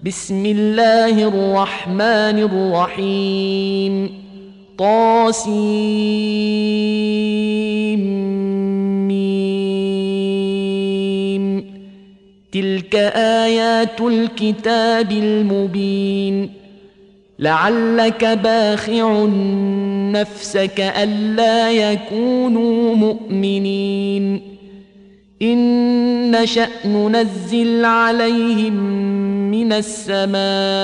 بسم الله الرحمن الرحيم طاسيم تلك آيات الكتاب المبين لعلك باخع نفسك ألا يكونوا مؤمنين إن نشأ ننزل عليهم من السماء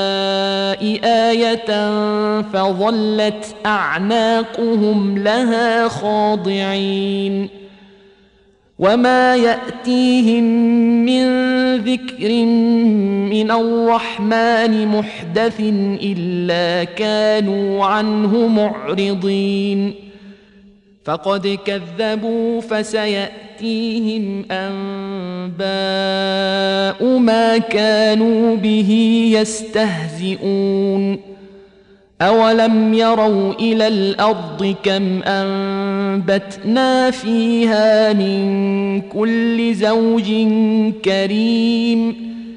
آية فظلت أعناقهم لها خاضعين وما يأتيهم من ذكر من الرحمن محدث إلا كانوا عنه معرضين فقد كذبوا فسيأتيهم أنباء ما كانوا به يستهزئون أولم يروا إلى الأرض كم أنبتنا فيها من كل زوج كريم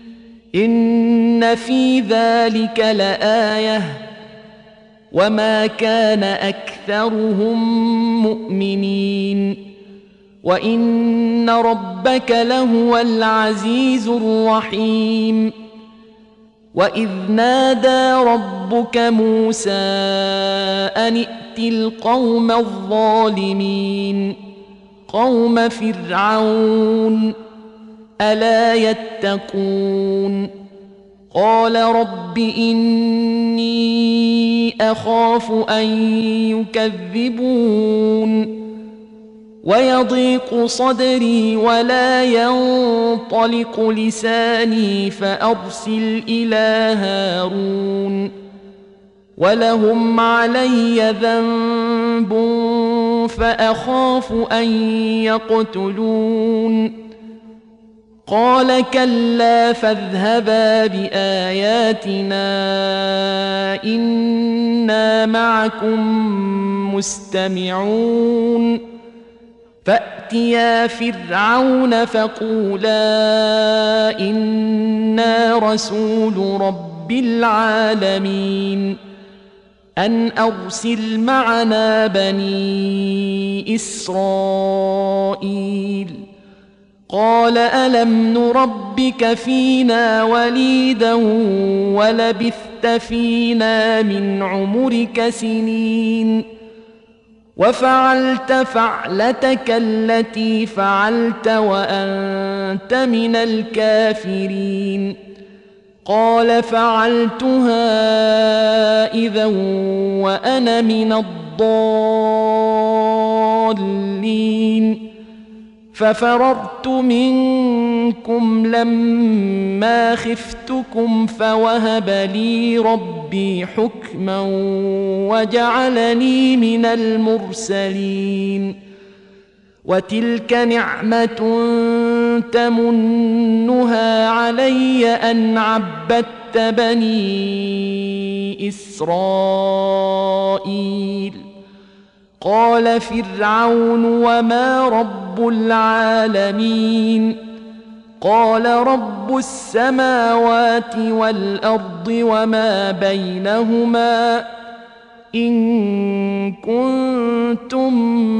إن في ذلك لآية وما كان أكثرهم مؤمنين وإن ربك لهو العزيز الرحيم وإذ نادى ربك موسى أن ائت القوم الظالمين قوم فرعون ألا يتقون قال رب إني أخاف أن يكذبون ويضيق صدري ولا ينطلق لساني فأرسل إلى هارون ولهم علي ذنب فأخاف أن يقتلون قال كلا فاذهبا بآياتنا إنا معكم مستمعون فأتيا فرعون فقولا إنا رسول رب العالمين أن أرسل معنا بني إسرائيل قال ألم نربك فينا وليدا ولبثت فينا من عمرك سنين وفعلت فعلتك التي فعلت وأنت من الكافرين قال فعلتها إذا وأنا من الضالين ففررت منكم لما خفتكم فوهب لي ربي حكما وجعلني من المرسلين وتلك نعمة تمنها علي أن عبدت بني إسرائيل قال فرعون وما رب العالمين قال رب السماوات والأرض وما بينهما إن كنتم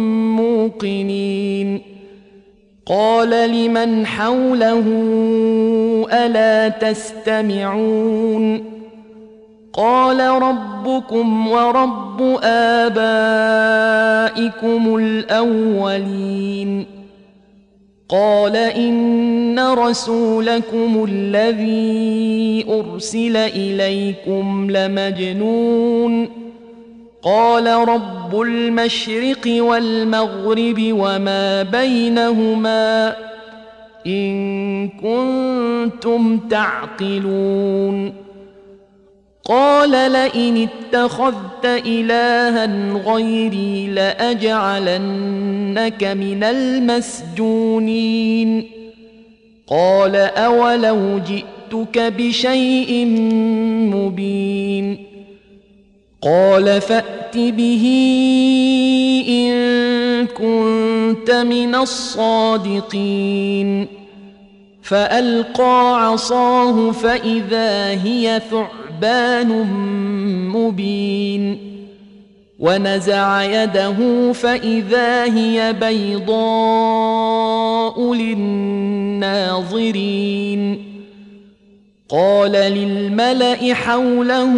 موقنين قال لمن حوله ألا تستمعون قال ربكم ورب آبائكم الأولين قال إن رسولكم الذي أرسل إليكم لمجنون قال رب المشرق والمغرب وما بينهما إن كنتم تعقلون قال لئن اتخذت إلها غيري لأجعلنك من المسجونين قال أولو جئتك بشيء مبين قال فأت به إن كنت من الصادقين فألقى عصاه فإذا هي ثعبان مبين ونزع يده فإذا هي بيضاء للناظرين قال للملأ حوله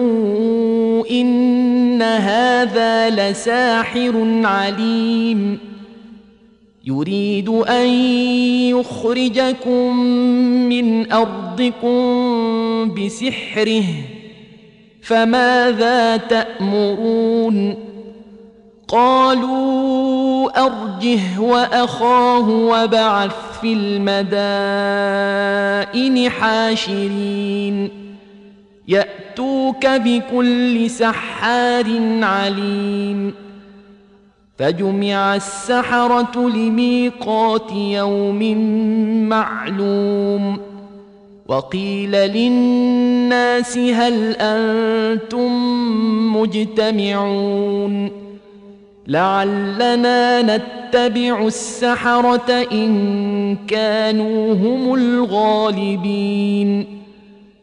إن هذا لساحر عليم يريد أن يخرجكم من أرضكم بسحره فماذا تأمرون قالوا أرجه وأخاه وابعث في المدائن حاشرين يأتوك بكل سحار عليم فجمع السحرة لميقات يوم معلوم وقيل للناس هل أنتم مجتمعون لعلنا نتبع السحرة إن كانوا هم الغالبين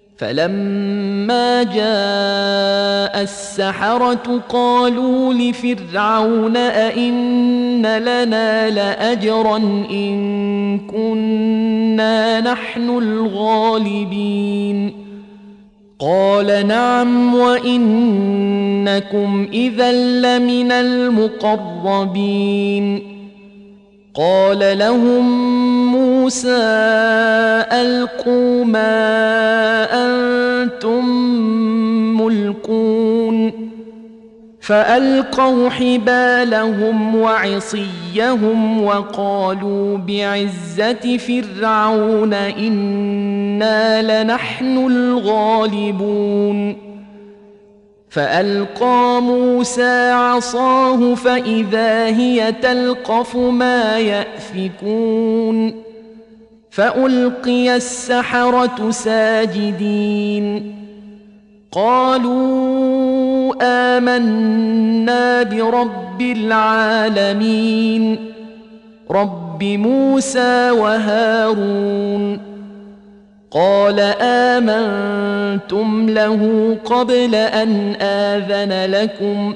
فلما جاء السحرة قالوا لفرعون أئن لنا لأجرا إن كنا نحن الغالبين قال نعم وإنكم إذا لمن المقربين قال لهم موسى ألقوا ما أنتم ملقون فألقوا حبالهم وعصيهم وقالوا بعزة فرعون إنا لنحن الغالبون فألقى موسى عصاه فإذا هي تلقف ما يأفكون فألقي السحرة ساجدين قالوا آمنا برب العالمين رب موسى وهارون قال آمنتم له قبل أن آذن لكم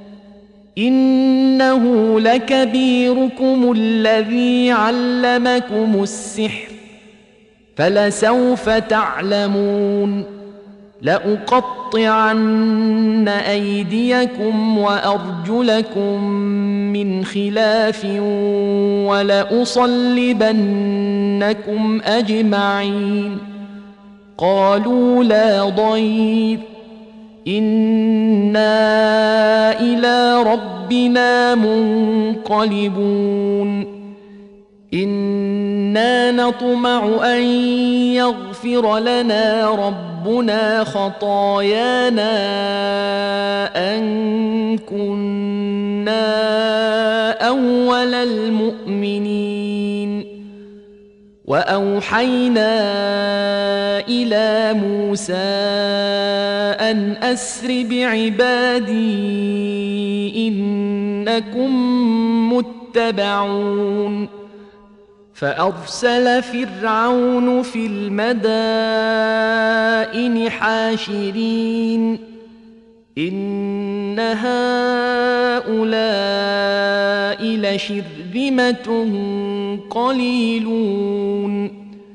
إنه لكبيركم الذي علمكم السحر فلسوف تعلمون لأقطعن أيديكم وأرجلكم من خلاف ولأصلبنكم أجمعين قالوا لا ضير إنا إلى ربنا منقلبون إنا نطمع أن يغفر لنا ربنا خطايانا أن كنا أول المؤمنين وأوحينا إلى موسى أن أسر بعبادي إنكم متبعون فأرسل فرعون في المدائن حاشرين إن هؤلاء لشرذمة قليلون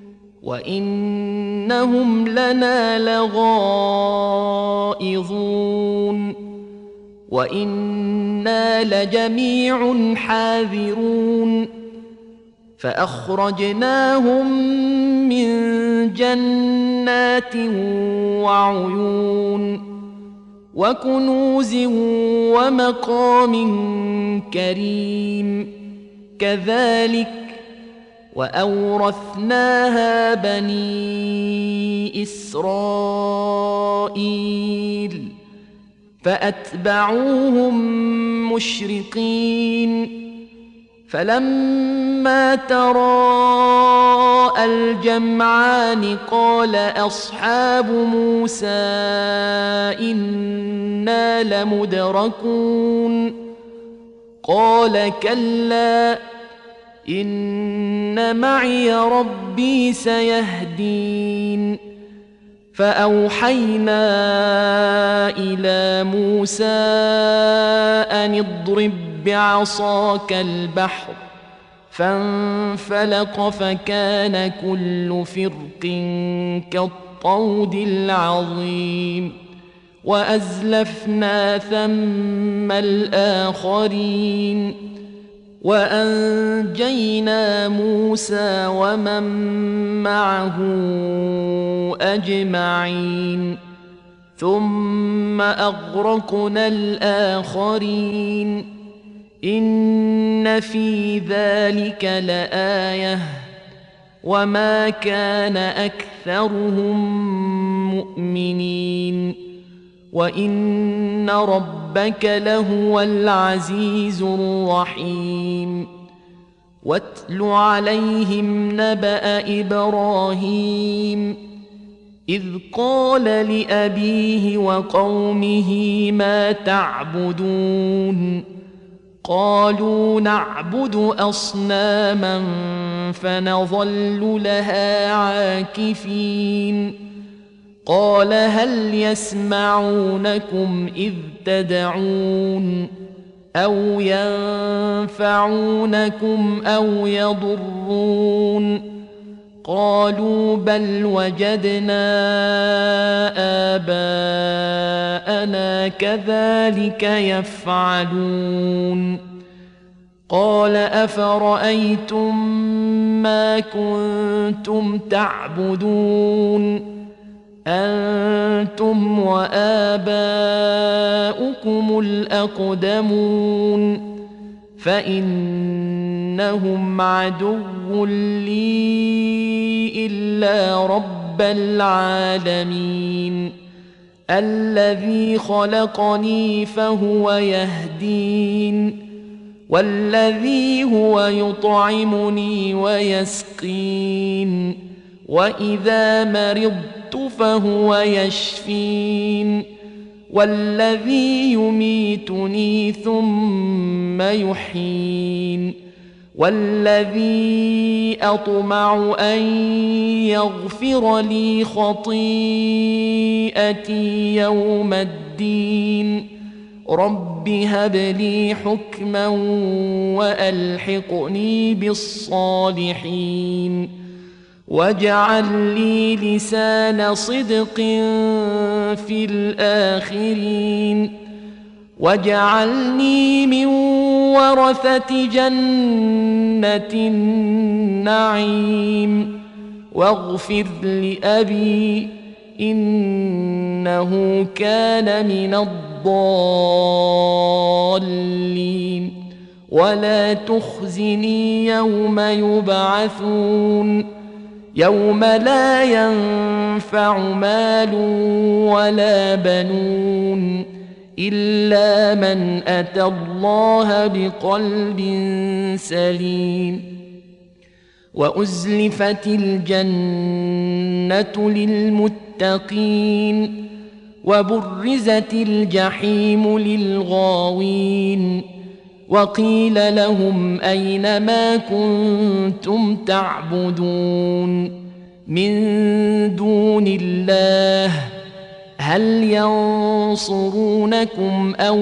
وإنهم لنا لغائظون وإنا لجميع حاذرون فأخرجناهم من جنات وعيون وكنوز ومقام كريم كذلك وأورثناها بني إسرائيل فأتبعوهم مشرقين فلما تراءى الجمعان قال أصحاب موسى إنا لمدركون قال كلا إن معي ربي سيهدين فأوحينا إلى موسى أن اضرب بعصاك البحر فانفلق فكان كل فرق كالطود العظيم وأزلفنا ثم الآخرين وأنجينا موسى ومن معه أجمعين ثم أغرقنا الآخرين إن في ذلك لآية وما كان أكثرهم مؤمنين وإن ربك لهو العزيز الرحيم واتل عليهم نبأ إبراهيم إذ قال لأبيه وقومه ما تعبدون قالوا نعبد أصناما فنظل لها عاكفين قال هل يسمعونكم إذ تدعون أو ينفعونكم أو يضرون قالوا بل وجدنا آباءنا كذلك يفعلون قال أفرأيتم ما كنتم تعبدون أنتم وآباؤكم الأقدمون فإنهم عدو لي إلا رب العالمين الذي خلقني فهو يهدين والذي هو يطعمني ويسقين وإذا مرضت فهو يشفين والذي يميتني ثم يحيين والذي أطمع أن يغفر لي خطيئتي يوم الدين رب هب لي حكما وألحقني بالصالحين واجعل لي لسان صدق في الآخرين واجعلني من ورثة جنة النعيم واغفر لأبي إنه كان من الضالين ولا تخزني يوم يبعثون يوم لا ينفع مال ولا بنون إلا من أتى الله بقلب سليم وأزلفت الجنة للمتقين وبرزت الجحيم للغاوين وقيل لهم أين ما كنتم تعبدون من دون الله هل ينصرونكم أو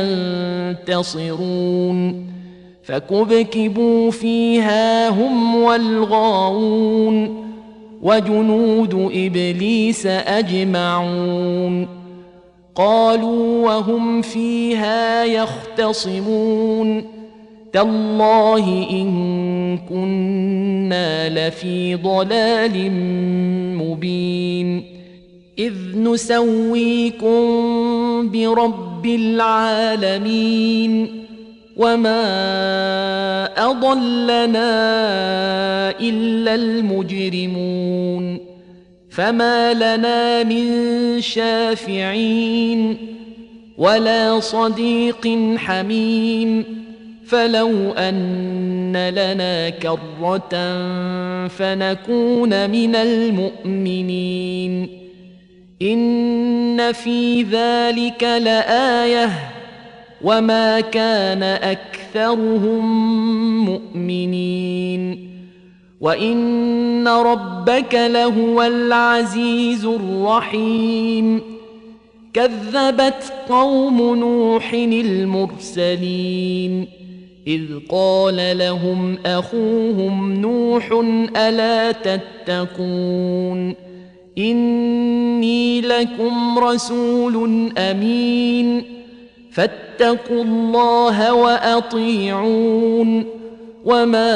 ينتصرون فكبكبوا فيها هم والغاوون وجنود إبليس أجمعون قالوا وهم فيها يختصمون تالله إن كنا لفي ضلال مبين إذ نسويكم برب العالمين وما أضلنا إلا المجرمون فما لنا من شافعين ولا صديق حميم فلو أن لنا كرة فنكون من المؤمنين إن في ذلك لآية وما كان أكثرهم مؤمنين وإن ربك لهو العزيز الرحيم كذبت قوم نوح المرسلين إذ قال لهم أخوهم نوح ألا تتقون إني لكم رسول أمين فاتقوا الله وأطيعون وما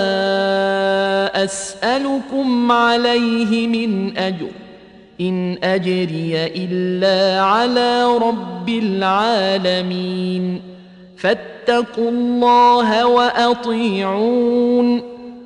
أسألكم عليه من أجر إن أجري إلا على رب العالمين فاتقوا الله وأطيعون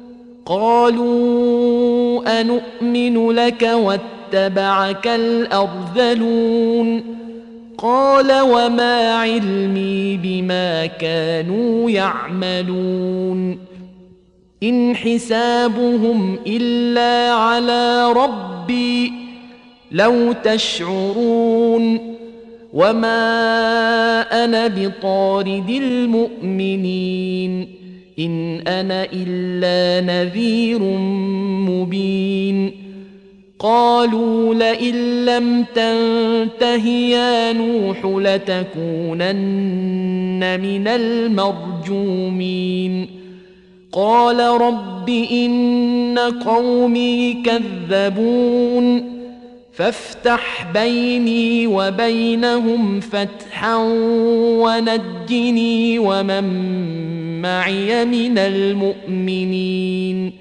قالوا أنؤمن لك واتبعك الأرذلون قال وما علمي بما كانوا يعملون إن حسابهم إلا على ربي لو تشعرون وما أنا بطارد المؤمنين إن أنا إلا نذير مبين قالوا لئن لم تنته يا نوح لتكونن من المرجومين قال رب إن قومي كذبون فافتح بيني وبينهم فتحا ونجني ومن معي من المؤمنين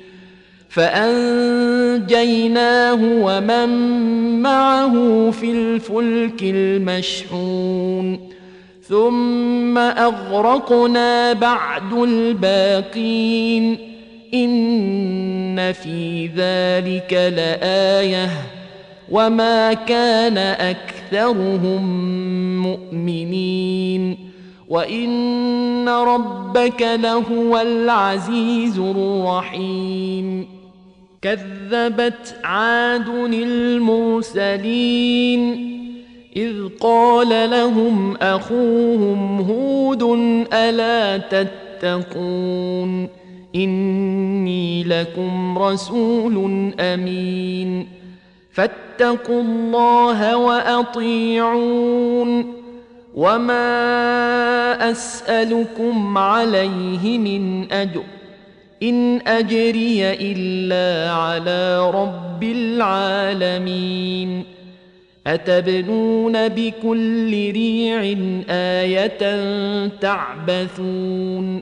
فأنجيناه ومن معه في الفلك المشحون ثم أغرقنا بعد الباقين إن في ذلك لآية وما كان أكثرهم مؤمنين وإن ربك لهو العزيز الرحيم كذبت عاد المرسلين إذ قال لهم أخوهم هود ألا تتقون إني لكم رسول أمين فاتقوا الله وأطيعون وما أسألكم عليه من أجر إن أجري إلا على رب العالمين أتبنون بكل ريع آية تعبثون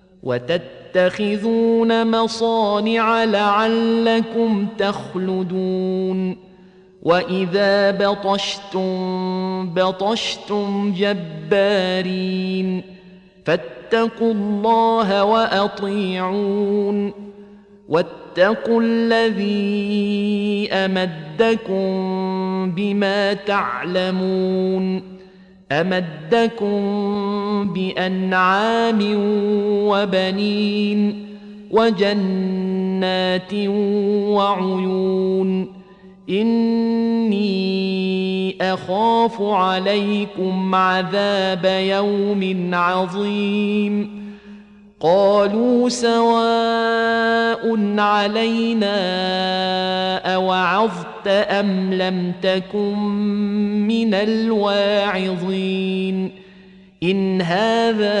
وتتخذون مصانع لعلكم تخلدون وإذا بطشتم جبارين فاتقوا الله وأطيعون واتقوا الذي أمدكم بما تعلمون أمدكم بأنعام وبنين وجنات وعيون إني أخاف عليكم عذاب يوم عظيم قالوا سواء علينا أوعظت أم لم تكن من الواعظين إن هذا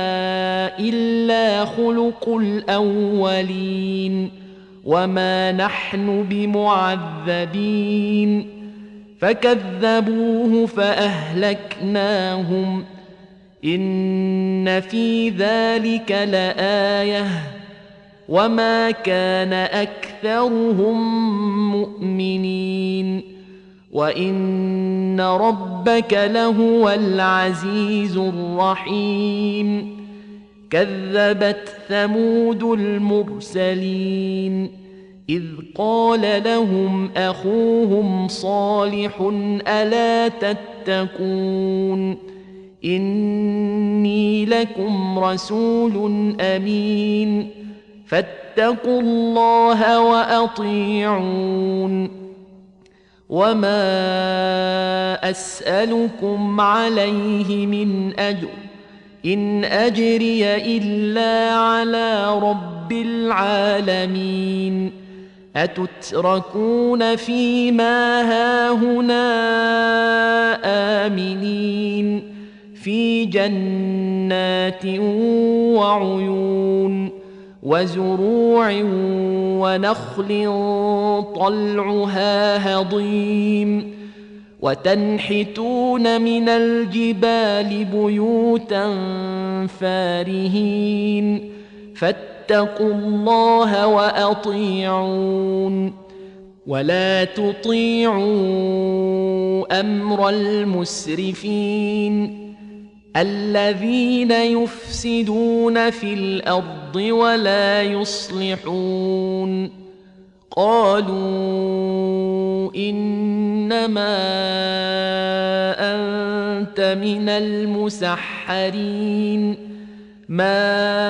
إلا خلق الأولين وما نحن بمعذبين فكذبوه فأهلكناهم إن في ذلك لآية وما كان أكثرهم مؤمنين وإن ربك لهو العزيز الرحيم كذبت ثمود المرسلين إذ قال لهم أخوهم صالح ألا تتقون إني لكم رسول أمين فاتقوا الله وأطيعون وما أسألكم عليه من أجر إن أجري إلا على رب العالمين أتتركون فيما هاهنا آمنين في جنات وعيون وزروع ونخل طلعها هضيم وتنحتون من الجبال بيوتا فارهين فاتقوا الله وأطيعون ولا تطيعوا أمر المسرفين الذين يفسدون في الأرض ولا يصلحون قالوا إنما أنت من المسحرين ما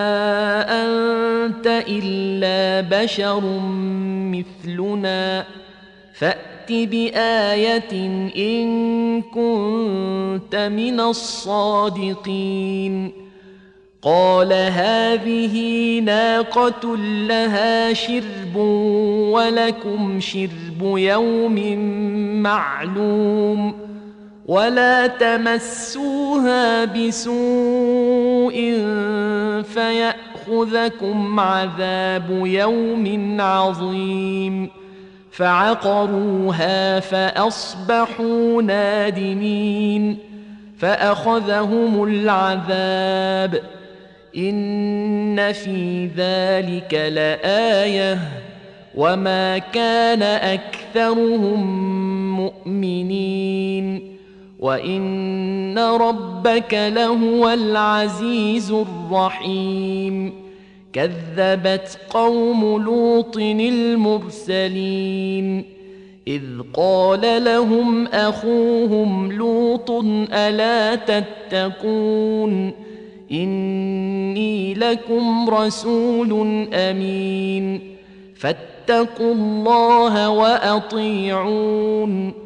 أنت إلا بشر مثلنا فأت بآية إن كنت من الصادقين قال هذه ناقة لها شرب ولكم شرب يوم معلوم ولا تمسوها بسوء فيأخذكم عذاب يوم عظيم فعقروها فأصبحوا نادمين فأخذهم العذاب إن في ذلك لآية وما كان أكثرهم مؤمنين وإن ربك لهو العزيز الرحيم كذبت قوم لوط المرسلين إذ قال لهم أخوهم لوط ألا تتقون إني لكم رسول أمين فاتقوا الله وأطيعون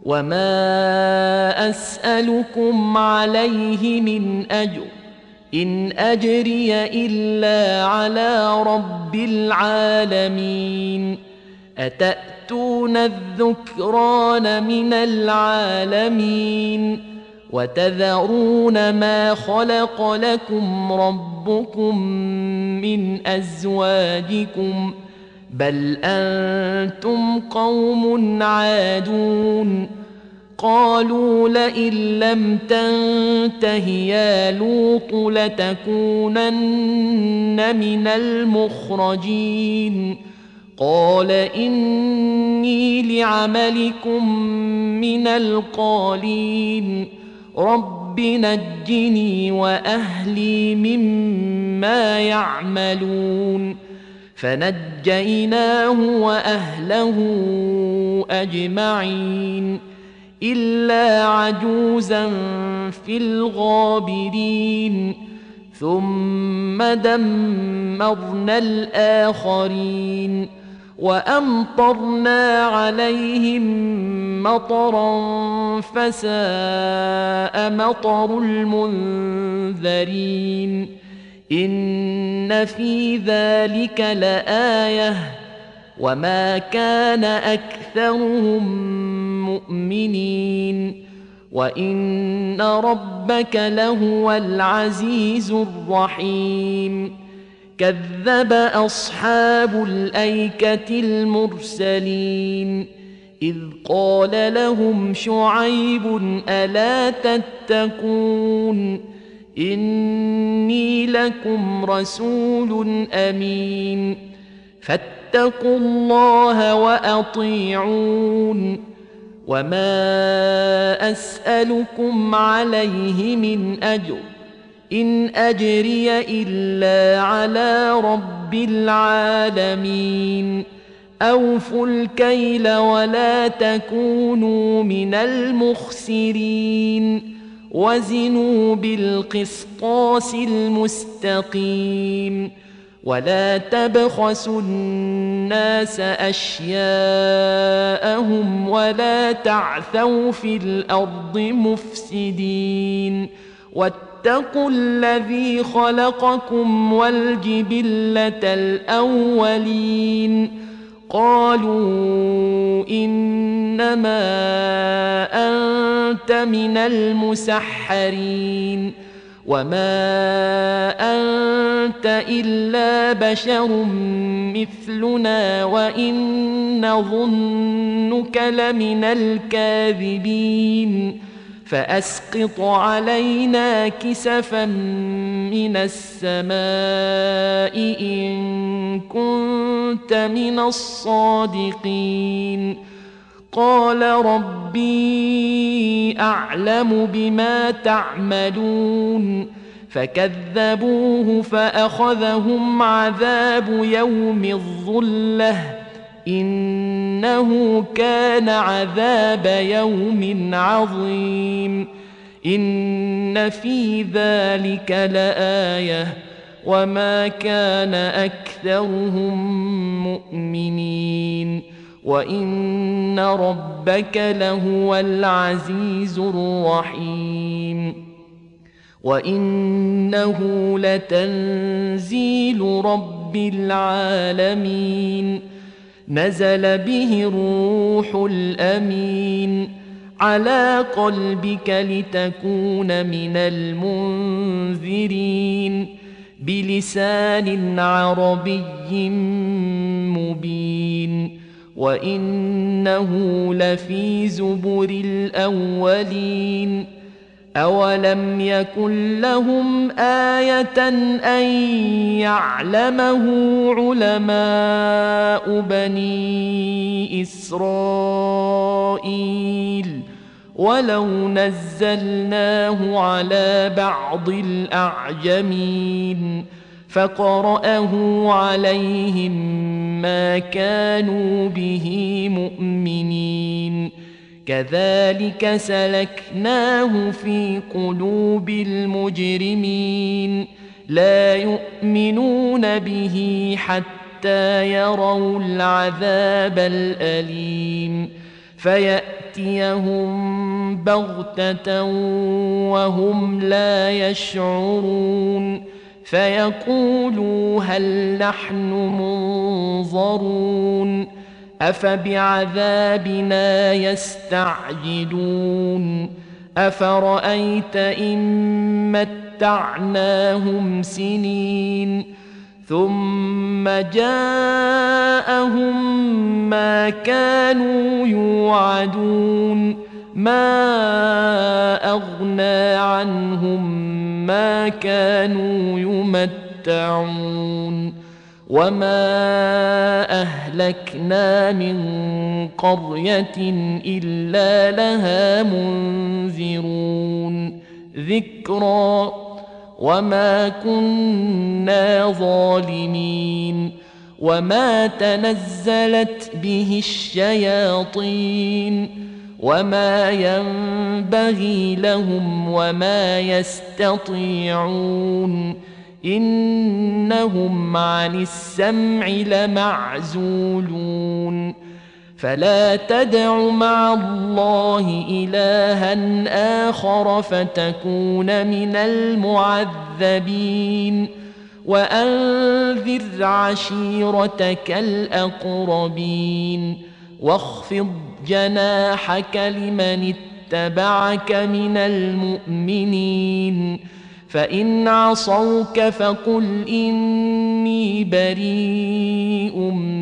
وما أسألكم عليه من أجر إن أجري إلا على رب العالمين أتأتون الذكران من العالمين وتذرون ما خلق لكم ربكم من أزواجكم بل أنتم قوم عادون قالوا لئن لم تنته يا لوط لتكونن من المخرجين قال إني لعملكم من القالين رب نجني وأهلي مما يعملون فنجيناه وأهله أجمعين إلا عجوزا في الغابرين ثم دمرنا الآخرين وأمطرنا عليهم مطرا فساء مطر المنذرين إن في ذلك لآية وما كان أكثرهم مؤمنين وإن ربك لهو العزيز الرحيم كذب أصحاب الأيكة المرسلين إذ قال لهم شعيب ألا تتقون إني لكم رسول أمين فاتقوا الله وأطيعون وما أسألكم عليه من أجر إن أجري إلا على رب العالمين أوفوا الكيل ولا تكونوا من المخسرين وزنوا بالقسطاس المستقيم ولا تبخسوا الناس أشياءهم ولا تعثوا في الأرض مفسدين واتقوا الذي خلقكم والجبلة الأولين قالوا إنما أنت من المسحرين وما أنت إلا بشر مثلنا وإن نظنك لمن الكاذبين فأسقط علينا كسفا من السماء إن كنت من الصادقين قال ربي أعلم بما تعملون فكذبوه فأخذهم عذاب يوم الظلة إنه كان عذاب يوم عظيم إن في ذلك لآية وما كان أكثرهم مؤمنين وإن ربك لهو العزيز الرحيم وإنه لتنزيل رب العالمين نزل به الروح الأمين على قلبك لتكون من المنذرين بلسان عربي مبين وإنه لفي زبر الأولين أولم يكن لهم آية أن يعلمه علماء بني إسرائيل ولو نزلناه على بعض الأعجمين فقرأه عليهم ما كانوا به مؤمنين كذلك سلكناه في قلوب المجرمين لا يؤمنون به حتى يروا العذاب الأليم فيأتيهم بغتة وهم لا يشعرون فيقولوا هل نحن منظرون أفبعذابنا يستعجلون أفرأيت إن متعناهم سنين ثم جاءهم ما كانوا يوعدون ما أغنى عنهم ما كانوا يمتعون وما أهلكنا من قرية إلا لها منذرون ذكرى وما كنا ظالمين وما تنزلت به الشياطين وما ينبغي لهم وما يستطيعون إنهم عن السمع لمعزولون فلا تدع مع الله إلها آخر فتكون من المعذبين وأنذر عشيرتك الأقربين واخفض جناحك لمن اتبعك من المؤمنين فإن عصوك فقل إني بريء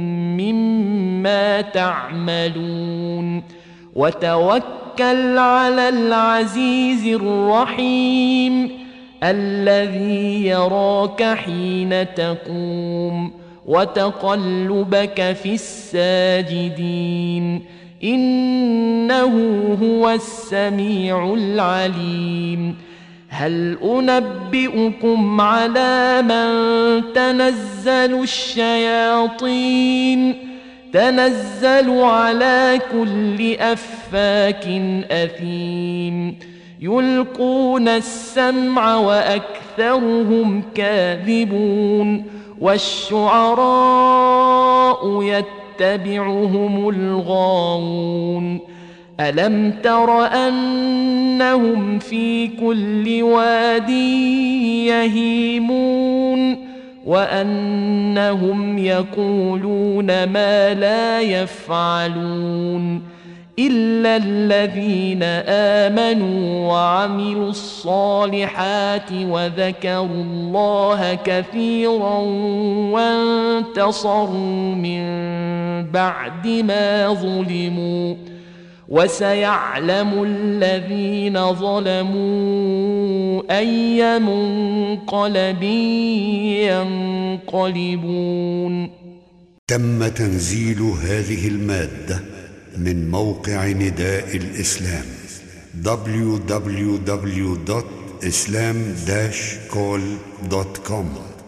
مما تعملون وتوكل على العزيز الرحيم الذي يراك حين تقوم وتقلبك في الساجدين إنه هو السميع العليم هل أنبئكم على من تنزل الشياطين تنزل على كل أفاك أثيم يلقون السمع وأكثرهم كاذبون والشعراء يتبعهم الغاوون ألم تر أن وأنهم في كل واد يهيمون وأنهم يقولون ما لا يفعلون إلا الذين آمنوا وعملوا الصالحات وذكروا الله كثيرا وانتصروا من بعد ما ظلموا وسيعلم الذين ظلموا أي منقلب ينقلبون. تم تنزيل هذه المادة من موقع نداء الإسلام www.islam-call.com